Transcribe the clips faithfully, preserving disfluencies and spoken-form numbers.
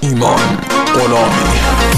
ایمان غلامی.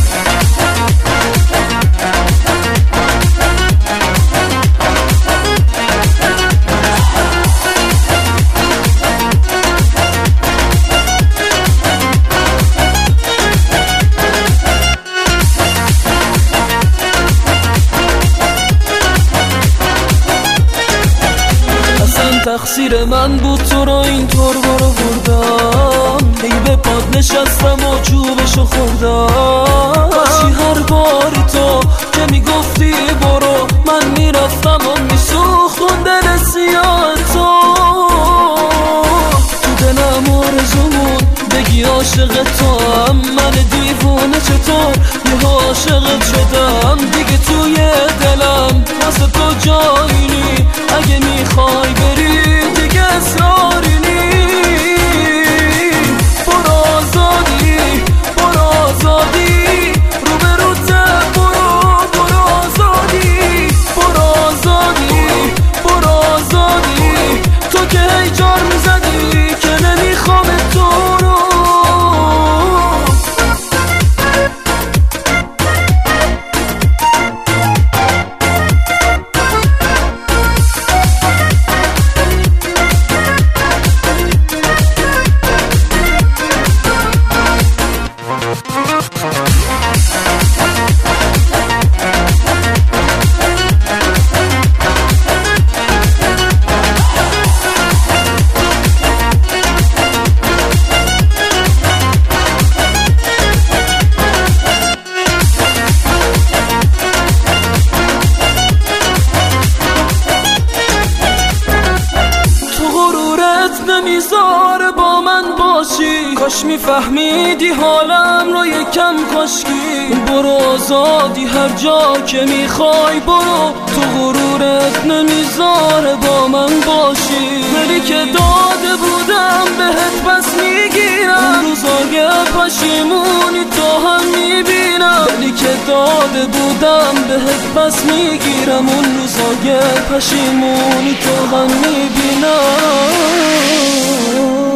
تقصیر من بود تو را اینطور برو بردم، ای به پاد نشستم و چوبشو خوردم. کاشی هر باری تو که میگفتی برو من میرفتم و میسوختون دل سیاه تو. تو دلم آرزومون بگی عاشق تو هم، من دیوونه چطور یه عاشقت شدم. دیگه توی دلم واسه تو جایی نی، اگه میخوای بری دیگه اصراری نی. برو آزادی برو آزادی رو به رو ته برو برو آزادی برو آزادی برو آزادی. تو که هی جار میزدی که نمیخوام تو رو. نمیذاره با من باشی، کاش میفهمیدی حالم رو یکم کاشکی. برو آزادی هر جا که میخوای برو، تو غرورت نمیذاره با من باشی. ولی که داده بودم بهت پس میگیرم، روزای پشیمونی تو هم میبینم. ولی که داده بودم بهت پس میگیرم، اون روزای پشیمونی تو هم میبینم.